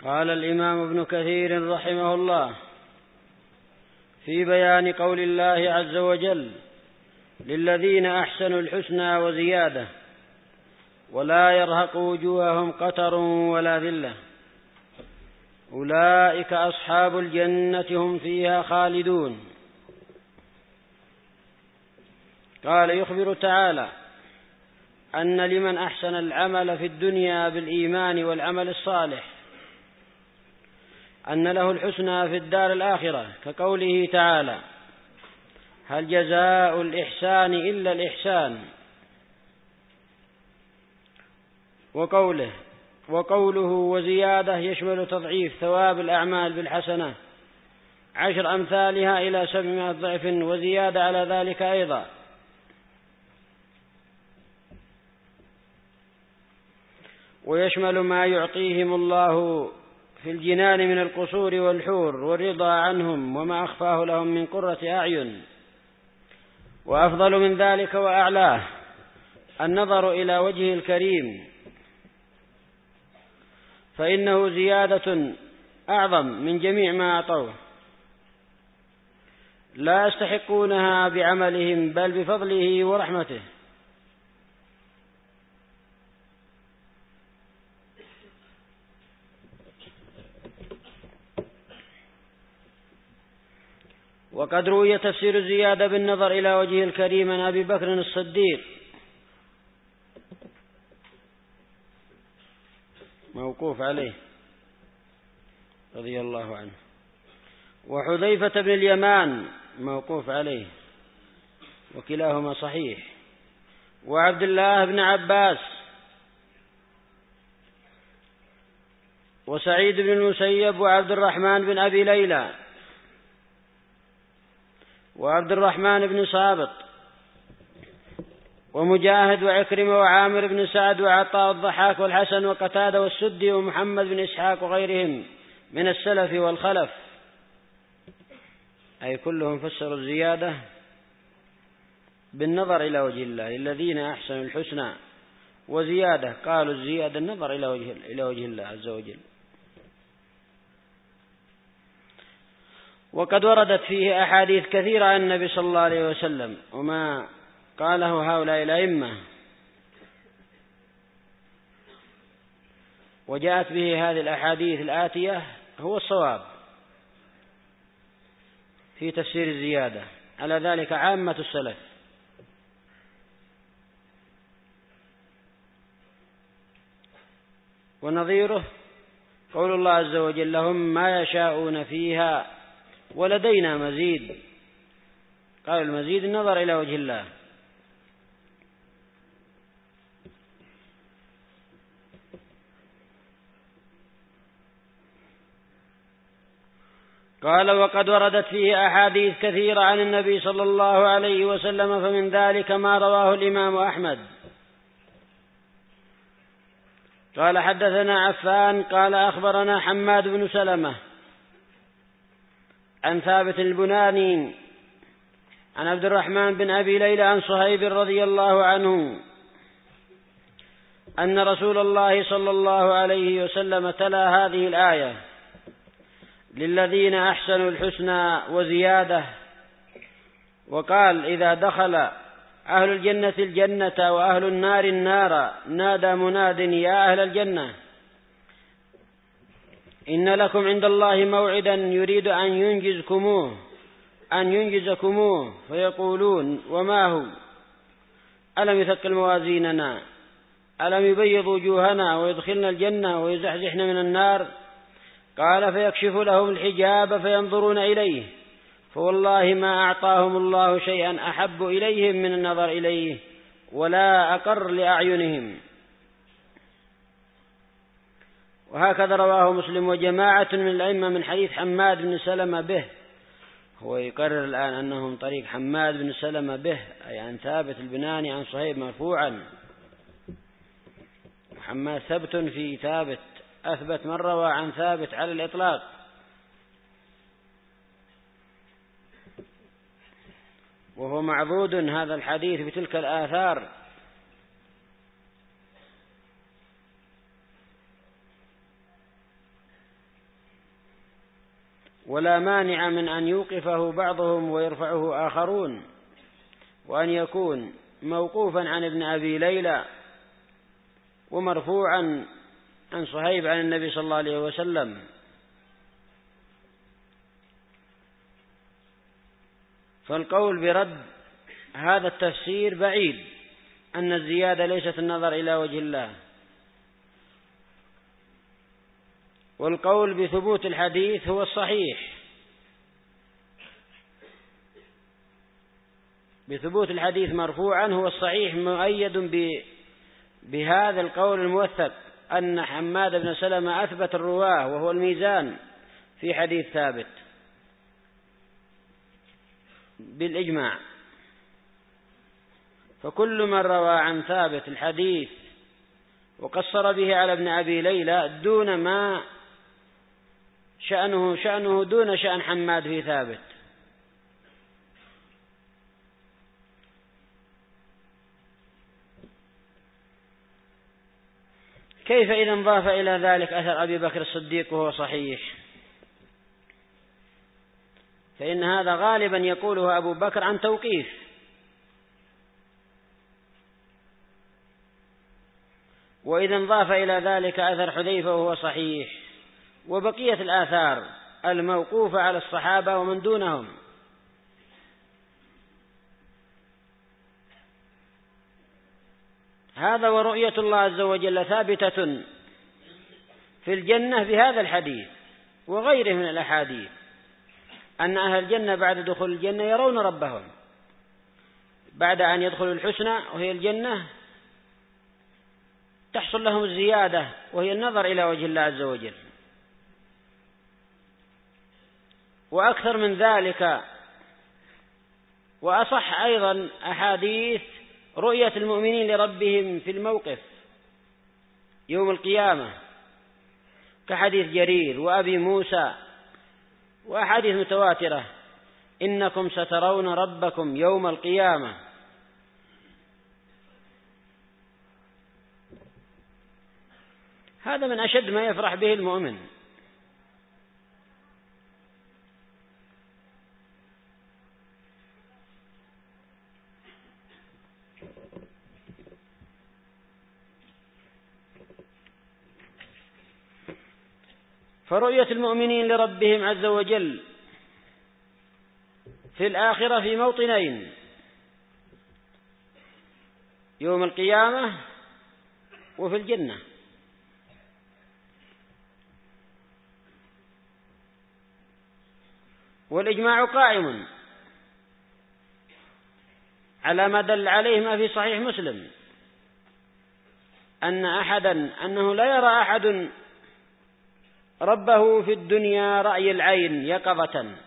قال الإمام ابن كثير رحمه الله في بيان قول الله عز وجل: للذين أحسنوا الحسنى وزيادة ولا يرهق وجوههم قتر ولا ذلة أولئك أصحاب الجنة هم فيها خالدون. قال: يخبر تعالى أن لمن أحسن العمل في الدنيا بالإيمان والعمل الصالح أن له الحسنى في الدار الآخرة، كقوله تعالى: هل جزاء الإحسان إلا الإحسان. وقوله وزيادة يشمل تضعيف ثواب الأعمال بالحسنة 10 أمثالها إلى 700 ضعف وزيادة على ذلك أيضا. ويشمل ما يعطيهم الله في الجنان من القصور والحور والرضا عنهم وما أخفاه لهم من قرة أعين. وأفضل من ذلك وأعلاه النظر إلى وجهه الكريم، فإنه زيادة أعظم من جميع ما أعطوه، لا يستحقونها بعملهم بل بفضله ورحمته. وقد روي تفسير الزيادة بالنظر إلى وجهه الكريم عن أبي بكر الصديق موقوف عليه رضي الله عنه، وحذيفة بن اليمان موقوف عليه وكلاهما صحيح، وعبد الله بن عباس وسعيد بن المسيب وعبد الرحمن بن أبي ليلى وعبد الرحمن بن صابط ومجاهد وعكرمة وعامر بن سعد وعطاء الضحاك والحسن وقتادة والسدي ومحمد بن إسحاق وغيرهم من السلف والخلف، أي كلهم فسروا الزيادة بالنظر إلى وجه الله. الذين أحسنوا الحسنى وزيادة، قالوا الزيادة النظر إلى وجه الله عز وجل. وقد وردت فيه أحاديث كثيرة عن النبي صلى الله عليه وسلم، وما قاله هؤلاء الأئمة وجاءت به هذه الأحاديث الآتية هو الصواب في تفسير الزيادة، على ذلك عامة السلف. ونظيره قول الله عز وجل: لهم ما يشاءون فيها ولدينا مزيد. قال المزيد النظر إلى وجه الله. قال: وقد وردت فيه أحاديث كثيرة عن النبي صلى الله عليه وسلم، فمن ذلك ما رواه الإمام أحمد. قال: حدثنا عفان قال: أخبرنا حماد بن سلمة عن ثابت البناني عن عبد الرحمن بن أبي ليلى عن صهيب رضي الله عنه أن رسول الله صلى الله عليه وسلم تلا هذه الآية: للذين أحسنوا الحسنى وزيادة. وقال: إذا دخل أهل الجنة الجنة وأهل النار النار نادى مناد: يا أهل الجنة إن لكم عند الله موعدا يريد أن ينجزكموه، فيقولون: وما هو؟ ألم يثقل موازيننا؟ ألم يبيض وجوهنا ويدخلنا الجنة ويزحزحنا من النار؟ قال: فيكشف لهم الحجاب فينظرون إليه، فوالله ما أعطاهم الله شيئا أحب إليهم من النظر إليه ولا أقر لأعينهم. وهكذا رواه مسلم وجماعة من الأئمة من حديث حماد بن سلمة به. هو يقرر الآن أنه من طريق حماد بن سلمة به، أي عن ثابت البناني عن صهيب مرفوعا. حماد ثبت في ثابت، أثبت من روى عن ثابت على الإطلاق. وهو معبود هذا الحديث بتلك الآثار. ولا مانع من أن يوقفه بعضهم ويرفعه آخرون، وأن يكون موقوفا عن ابن أبي ليلى ومرفوعا عن صهيب عن النبي صلى الله عليه وسلم. فالقول برد هذا التفسير بعيد، أن الزيادة ليست النظر إلى وجه الله. والقول بثبوت الحديث هو الصحيح، بثبوت الحديث مرفوعا هو الصحيح، مؤيد بهذا القول الموثق أن حماد بن سلمة أثبت الرواه وهو الميزان في حديث ثابت بالإجماع. فكل من روى عن ثابت الحديث وقصر به على ابن أبي ليلى دون ما شأنه دون شأن حماد في ثابت. كيف إذا انضاف إلى ذلك أثر أبي بكر الصديق وهو صحيح؟ فإن هذا غالبا يقوله أبو بكر عن توقيف، وإذا انضاف إلى ذلك أثر حذيفة وهو صحيح، وبقية الآثار الموقوفة على الصحابة ومن دونهم. هذا ورؤية الله عز وجل ثابتة في الجنة بهذا الحديث وغيره من الأحاديث، أن أهل الجنة بعد دخول الجنة يرون ربهم بعد أن يدخلوا الحسنى وهي الجنة، تحصل لهم الزيادة وهي النظر إلى وجه الله عز وجل. وأكثر من ذلك وأصح أيضا أحاديث رؤية المؤمنين لربهم في الموقف يوم القيامة، كحديث جرير وأبي موسى وأحاديث متواترة: إنكم سترون ربكم يوم القيامة. هذا من أشد ما يفرح به المؤمن. فرؤية المؤمنين لربهم عز وجل في الآخرة في موطنين: يوم القيامة وفي الجنة. والإجماع قائم على ما دل عليه ما في صحيح مسلم، أنه لا يرى أحد ربه في الدنيا رأي العين يقظة،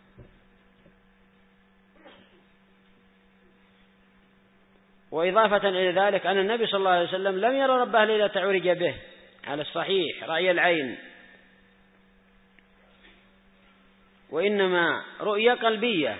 وإضافة إلى ذلك أن النبي صلى الله عليه وسلم لم يرى ربه ليلة عرج به على الصحيح رأي العين، وإنما رؤية قلبية.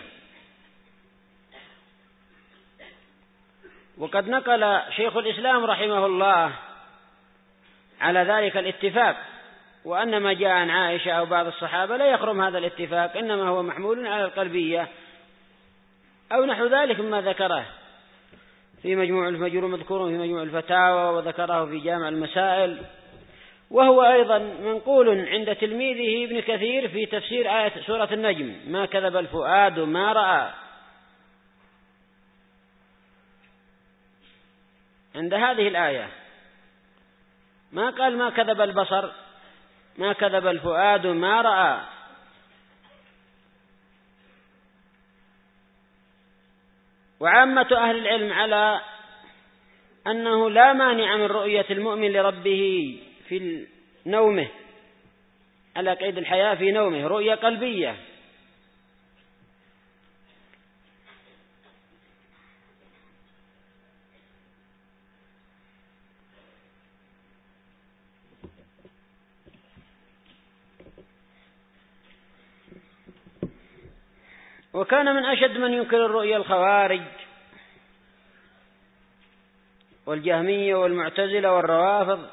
وقد نقل شيخ الإسلام رحمه الله على ذلك الاتفاق، وأن ما جاء عن عائشة أو بعض الصحابة لا يخرم هذا الاتفاق، إنما هو محمول على القلبية أو نحو ذلك مما ذكره في مجموع المجرور مذكور في مجموع الفتاوى، وذكره في جامع المسائل، وهو أيضا منقول عند تلميذه ابن كثير في تفسير آية سورة النجم: ما كذب الفؤاد ما رأى. عند هذه الآية ما قال ما كذب البصر، ما كذب الفؤاد ما رأى. وعامة أهل العلم على أنه لا مانع من رؤية المؤمن لربه في نومه على قيد الحياة في نومه، رؤية قلبية. وكان من أشد من ينكر الرؤيا الخوارج والجهمية والمعتزلة والروافض،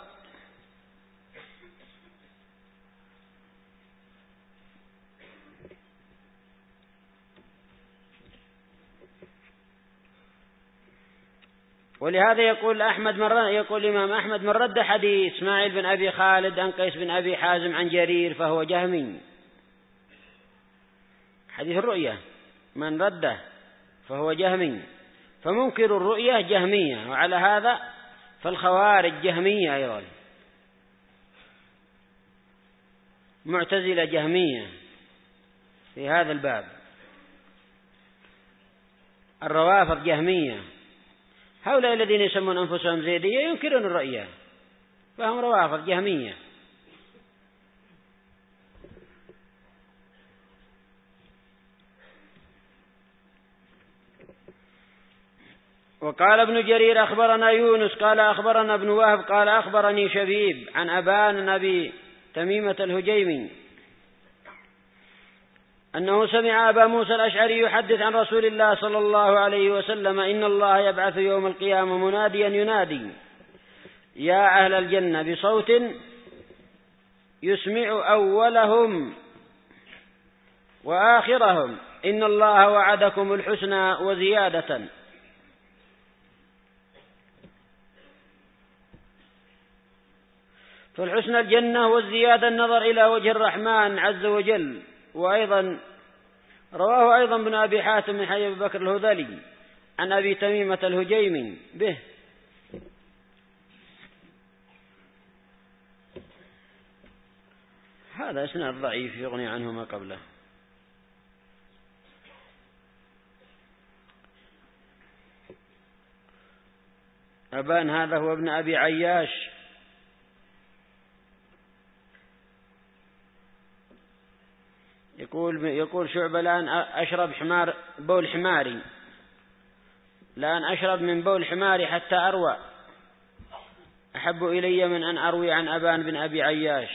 ولهذا يقول الإمام أحمد: من رد حديث إسماعيل بن أبي خالد عن قيس بن أبي حازم عن جرير فهو جهمي. حديث الرؤية من رده فهو جهمي، فمنكر الرؤية جهمية، وعلى هذا فالخوارج جهمية أيضا، معتزلة جهمية في هذا الباب، الروافض جهمية. هؤلاء الذين يسمون أنفسهم زيدية ينكرون الرؤية، فهم روافض جهمية. وقال ابن جرير: أخبرنا يونس قال أخبرنا ابن وهب قال أخبرني شبيب عن أبان أبي تميمة الهجيمي أنه سمع أبا موسى الأشعري يحدث عن رسول الله صلى الله عليه وسلم: إن الله يبعث يوم القيامة مناديا ينادي: يا أهل الجنة، بصوت يسمع أولهم وآخرهم: إن الله وعدكم الحسنى وزيادة. فالحسنى الجنة، والزيادة النظر إلى وجه الرحمن عز وجل. وأيضا رواه أيضا ابن أبي حاتم من حديث أبي بكر الهذلي عن أبي تميمة الهجيمي به. هذا إسناد ضعيف يغني عنه ما قبله. أبان هذا هو ابن أبي عياش، يقول شعبة: الآن أشرب بول حماري، الآن أشرب من بول حماري حتى أروى، أحب إلي من أن أروي عن أبان بن أبي عياش.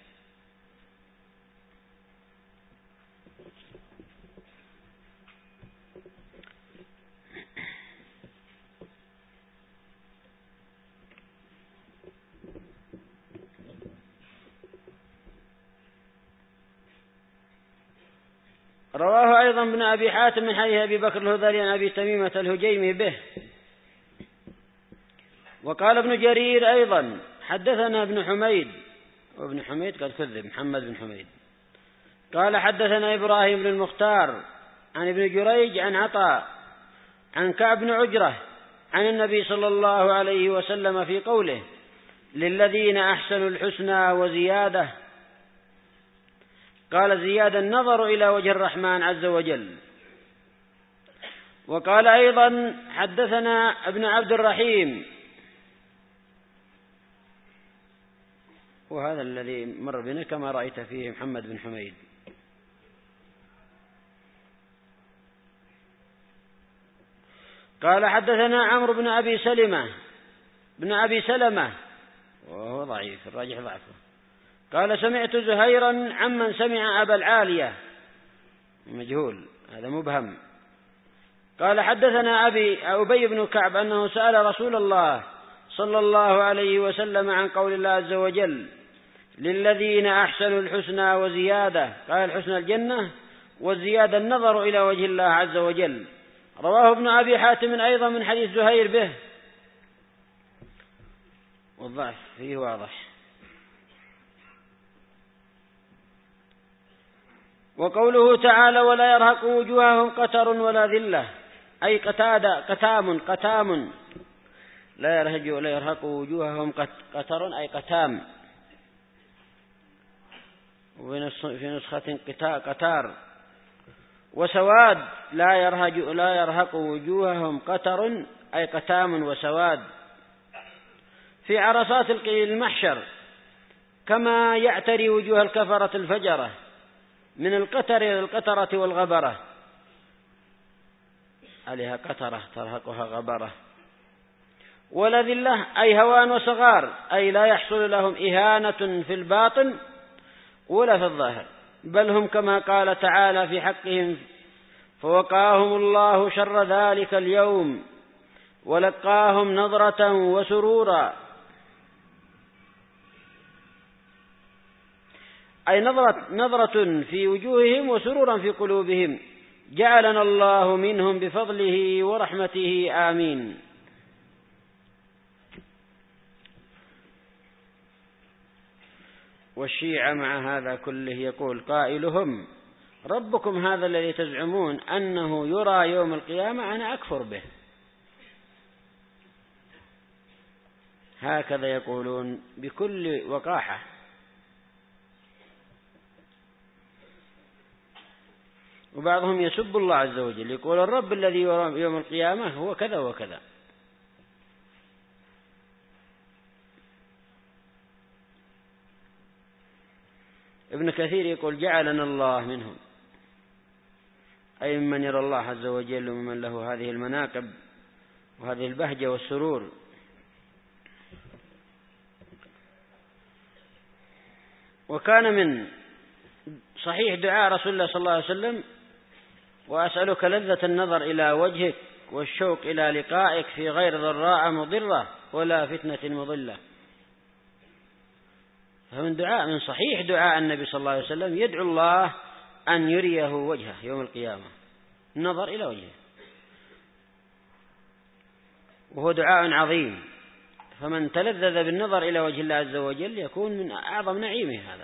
رواه أيضا ابن أبي حاتم من حديث أبي بكر الهذلي عن أبي تميمة الهجيمي به. وقال ابن جرير أيضا: حدثنا ابن حميد، وابن حميد قد كذب، محمد بن حميد، قال: حدثنا إبراهيم بن المختار عن ابن جريج عن عطاء عن كعب بن عجرة عن النبي صلى الله عليه وسلم في قوله: للذين أحسنوا الحسنى وزيادة. قال: زيادة النظر إلى وجه الرحمن عز وجل. وقال أيضا: حدثنا ابن عبد الرحيم، وهذا الذي مر بنا كما رأيت فيه محمد بن حميد. قال: حدثنا عمرو بن أبي سلمة وهو ضعيف، الراجح ضعفه. قال: سمعت زهيرا عمن سمع أبا العالية، مجهول، هذا مبهم. قال: حدثنا أبي بن كعب أنه سأل رسول الله صلى الله عليه وسلم عن قول الله عز وجل: للذين أحسنوا الحسنى وزيادة. قال: الحسنى الجنة، والزيادة النظر إلى وجه الله عز وجل. رواه ابن أبي حاتم أيضا من حديث زهير به، والضعف فيه واضح. وقوله تعالى: ولا يرهق وجوههم قتر ولا ذلة، أي قتام، لا يرهق وجوههم قتر أي قتام، وفي نسخة قتار. وسواد، لا يرهق وجوههم قتر أي قتام وسواد، في عرصات المحشر، كما يعتري وجوه الكفرة الفجرة من القتر إلى القترة والغبرة، عليها قترة ترهقها غبرة. ولا ذلة أي هوان وصغار، أي لا يحصل لهم إهانة في الباطن ولا في الظاهر، بل هم كما قال تعالى في حقهم: فوقاهم الله شر ذلك اليوم ولقاهم نضرة وسرورا، أي نظرة في وجوههم وسرورا في قلوبهم، جعلنا الله منهم بفضله ورحمته، آمين. والشيعة مع هذا كله يقول قائلهم: ربكم هذا الذي تزعمون أنه يرى يوم القيامة أنا أكفر به. هكذا يقولون بكل وقاحة. وبعضهم يسب الله عز وجل، يقول الرب الذي يرى يوم القيامة هو كذا وكذا. ابن كثير يقول: جعلنا الله منهم، أي من يرى الله عز وجل ومن له هذه المناقب وهذه البهجة والسرور. وكان من صحيح دعاء رسول الله صلى الله عليه وسلم: وأسألك لذة النظر إلى وجهك والشوق إلى لقائك في غير ضراء مضرة ولا فتنة مضلة. فمن دعاء من صحيح دعاء النبي صلى الله عليه وسلم يدعو الله أن يريه وجهه يوم القيامة، النظر إلى وجهه، وهو دعاء عظيم. فمن تلذذ بالنظر إلى وجه الله عز وجل يكون من أعظم نعيمه هذا.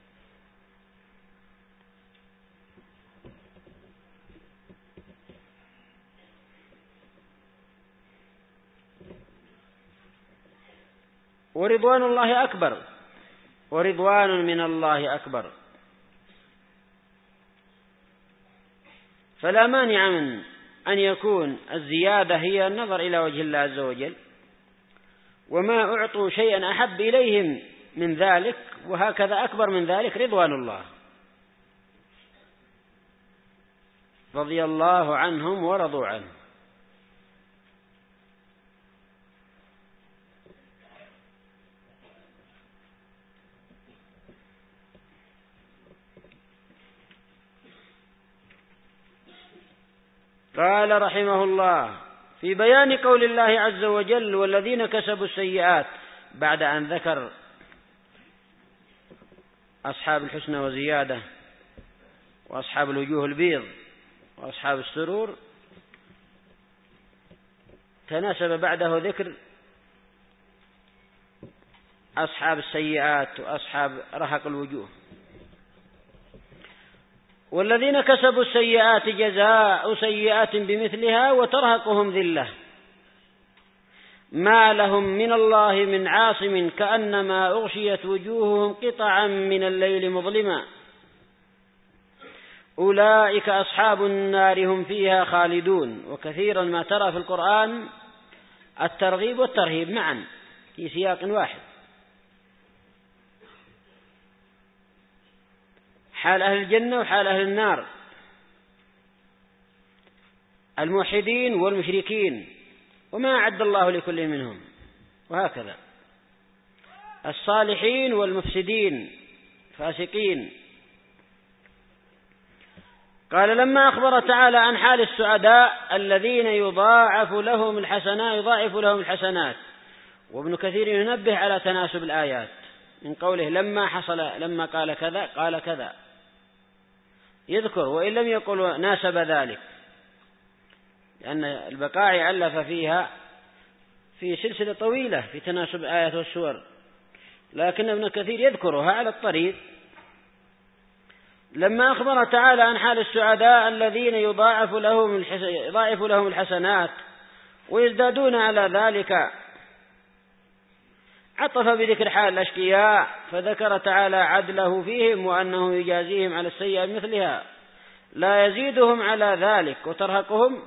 ورضوان الله أكبر، ورضوان من الله أكبر. فلا مانع من أن يكون الزيادة هي النظر إلى وجه الله عز وجل، وما أعطوا شيئا أحب إليهم من ذلك، وهكذا أكبر من ذلك رضوان الله، رضي الله عنهم ورضوا عنه. قال رحمه الله في بيان قول الله عز وجل: والذين كسبوا السيئات، بعد أن ذكر أصحاب الحسنى وزيادة وأصحاب الوجوه البيض وأصحاب السرور، تناسب بعده ذكر أصحاب السيئات وأصحاب رهق الوجوه. والذين كسبوا السيئات جزاء سيئات بمثلها وترهقهم ذلة ما لهم من الله من عاصم كأنما أغشيت وجوههم قطعا من الليل مظلما أولئك أصحاب النار هم فيها خالدون. وكثيرا ما ترى في القرآن الترغيب والترهيب معا في سياق واحد، حال أهل الجنة وحال أهل النار، الموحدين والمشركين وما أعد الله لكل منهم، وهكذا الصالحين والمفسدين فاسقين. قال: لما أخبر تعالى عن حال السعداء الذين يضاعف لهم الحسنات. وابن كثير ينبه على تناسب الآيات من قوله لما قال كذا قال كذا، يذكر وإن لم يقل ناسب ذلك، لأن البقاعي ألف فيها في سلسلة طويلة في تناسب الآيات والسور، لكن ابن كثير يذكرها على الطريق. لما أخبر تعالى عن حال السعداء الذين يضاعف لهم الحسنات ويزدادون على ذلك، عطف بذكر حال الأشقياء فذكر تعالى عدله فيهم وأنه يجازيهم على السيئة مثلها لا يزيدهم على ذلك، وترهقهم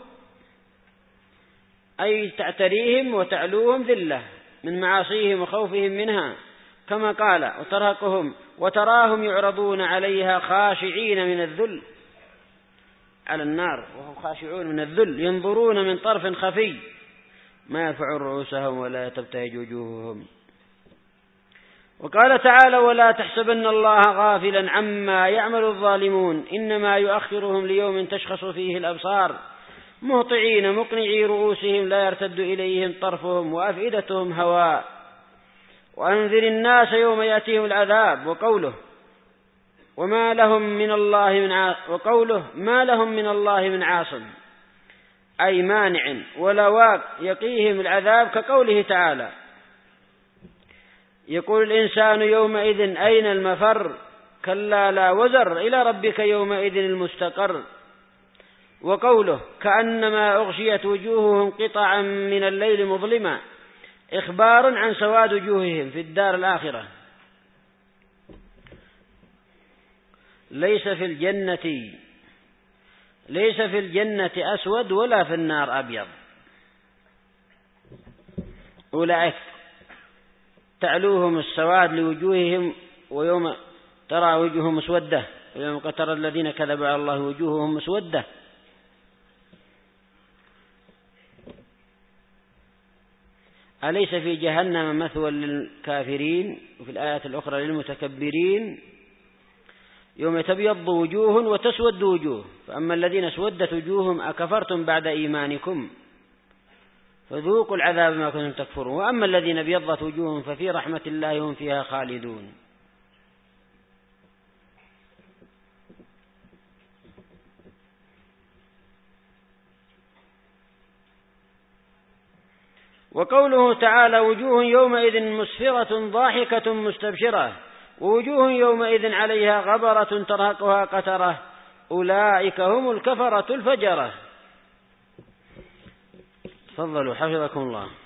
أي تعتريهم وتعلوهم ذلة من معاصيهم وخوفهم منها، كما قال: وترهقهم وتراهم يعرضون عليها خاشعين من الذل، على النار وهم خاشعون من الذل، ينظرون من طرف خفي ما يرفعون رؤوسهم ولا تبتهج وجوههم. وقال تعالى: ولا تحسبن الله غافلا عما يعمل الظالمون إنما يؤخرهم ليوم تشخص فيه الأبصار مهطعين مقنعي رؤوسهم لا يرتد إليهم طرفهم وأفئدتهم هواء وأنذر الناس يوم يأتيهم العذاب. وقوله ما لهم من الله من عاصم أي مانع ولا واق يقيهم العذاب، كقوله تعالى: يقول الإنسان يومئذ أين المفر كلا لا وزر إلى ربك يومئذ المستقر. وقوله كأنما أغشيت وجوههم قطعا من الليل مظلما إخبار عن سواد وجوههم في الدار الآخرة. ليس في الجنة أسود ولا في النار أبيض. أولئك تعلوهم السواد لوجوههم ويوم ترى وجوههم مسودة ويوم ترى الذين كذبوا على الله وجوههم مسودة. أليس في جهنم مثوى للكافرين وفي الآيات الأخرى للمتكبرين يوم تبيض وجوه وتسود وجوه فأما الذين اسودت وجوههم أكفرتم بعد إيمانكم فذوقوا العذاب ما كنتم تكفرون وأما الذين ابيضت وجوههم ففي رحمة الله هم فيها خالدون. وقوله تعالى وجوه يومئذ مسفرة ضاحكة مستبشرة ووجوه يومئذ عليها غبرة ترهقها قترة أولئك هم الكفرة الفجرة. تفضلوا حفظكم الله.